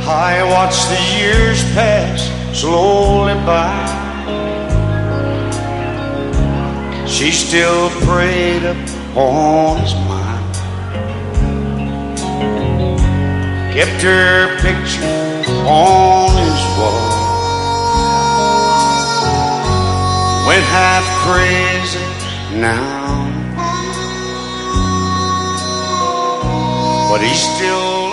I watch the years pass slowly by. She still preyed upon his mind, kept her picture on his wall, went half crazy now, but he still